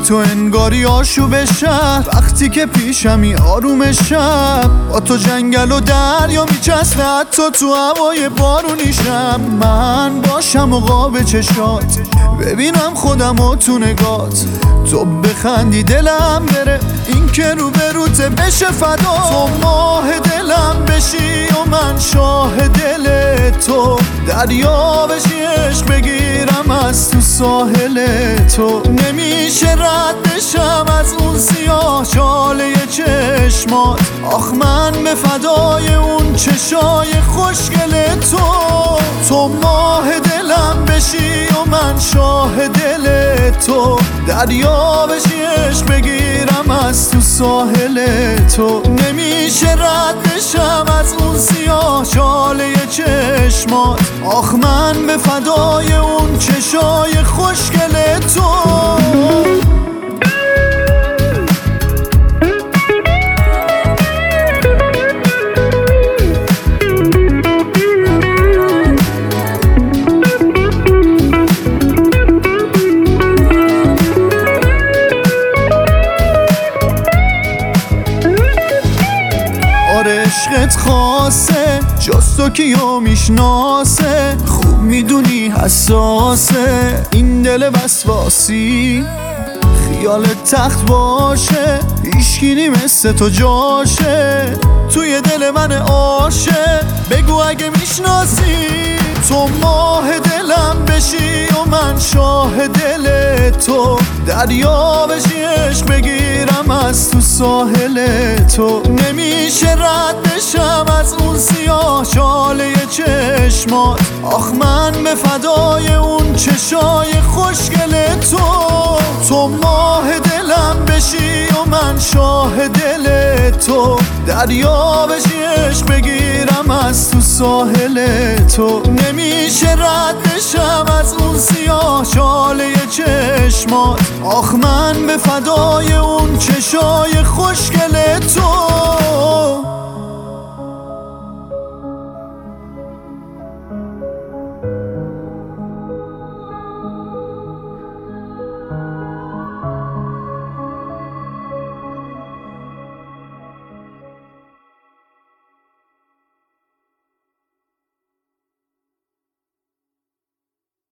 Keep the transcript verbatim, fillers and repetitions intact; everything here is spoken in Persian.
تو انگاری آشوب شب، وقتی که پیشمی آروم شب. با تو جنگل و دریا میچسبه، حتی تو هوای بارونیشم. من باشم و قاب چشات، ببینم خودم و تو نگات. تو بخندی دلم بره، این که رو به روته بشه فدا. تو ماه دلم بشی و من شاه دل تو، دریا بشی عشق بگیرم از تو ساحل تو. نمیشه رد بشم از اون سیاه چاله چشمات، آخ من به فدای اون چشای خوشگل تو. تو ماه دلم بشی و من شاه دل تو، دریا بشی عشق بگیرم از تو ساحل تو. نمیشه رد بشم از اون سیاه چاله چشمات، آخ من به فدای اون چشای خوشگل تو. عشقت خاصه جز تو کیو میشناسه، خوب میدونی حساسه این دل وسواسی. خیال تخت باشه هیچکی مثل تو جاشه، توی دل من عاشق بگو اگه میشناسی. تو ماه دلم بشی و من شاه دل تو، دریا بشی عشق بگیرم از تو ساحل تو. نمیشه رد بشم از اون سیاه چاله چشمات، آخ من به فدای اون چشای خوشگل تو. تو ماه دلم بشی و من شاه دل تو، دریا بشی عشق بگیرم از تو ساحل تو. نمیشه رد بشم از اون سیاه چاله چشمات، آخ من به فدای اون چشای خوشگل تو.